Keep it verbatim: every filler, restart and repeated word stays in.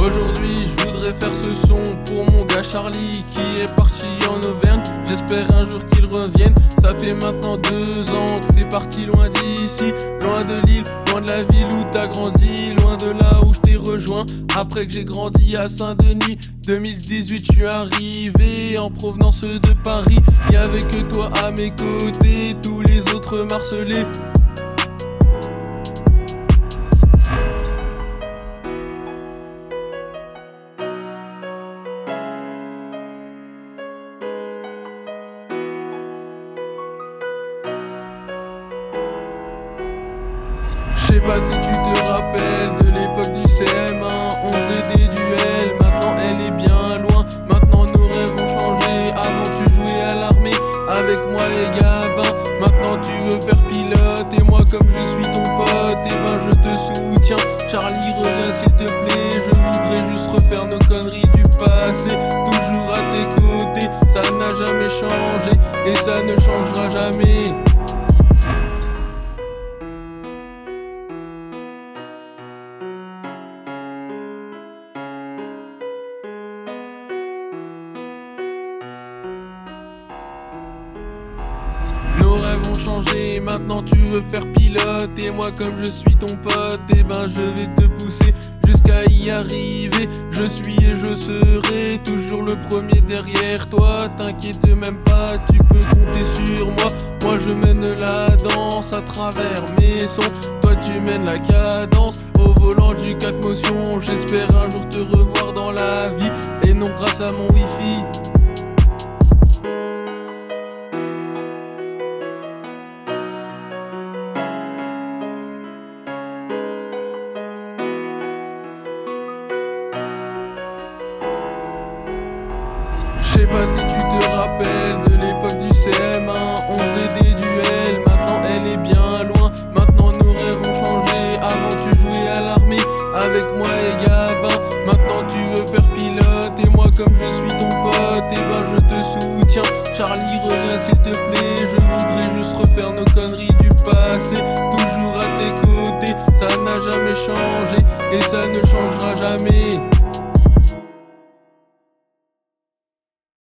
Aujourd'hui je voudrais faire ce son pour mon gars Charlie qui est parti en Auvergne. J'espère un jour qu'il revienne. Ça fait maintenant deux ans que t'es parti loin d'ici, loin de l'île, loin de la ville où t'as grandi, loin de là où je t'ai rejoint. Après que j'ai grandi à Saint-Denis, deux mille dix-huit je suis arrivé en provenance de Paris. Y'avait que toi à mes côtés, tous les autres marcelés. Je sais pas si tu te rappelles de l'époque du C M un, on faisait des duels, maintenant elle est bien loin, maintenant nos rêves ont changé. Avant tu jouais à l'armée avec moi et Gabin, maintenant tu veux faire pilote et moi comme je suis ton pote, et ben je te soutiens. Charlie reviens s'il te plaît, je voudrais juste refaire nos conneries du passé, toujours à tes côtés, ça n'a jamais changé et ça ne changera jamais. Nos rêves ont changé, maintenant tu veux faire pilote, et moi comme je suis ton pote, et ben je vais te pousser jusqu'à y arriver. Je suis et je serai toujours le premier derrière toi, t'inquiète même pas, tu peux compter sur moi. Moi je mène la danse à travers mes sons, toi tu mènes la cadence au volant du quatre motions. J'espère un jour te revoir dans la vie, et non grâce à mon wifi. Je sais pas si tu te rappelles de l'époque du C M un, on faisait des duels, maintenant elle est bien loin, maintenant nos rêves ont changé. Avant tu jouais à l'armée avec moi et Gabin, maintenant tu veux faire pilote, et moi comme je suis ton pote, et ben je te soutiens. Charlie reviens s'il te plaît, je voudrais juste refaire nos conneries du passé, toujours à tes côtés, ça n'a jamais changé et ça ne changera jamais.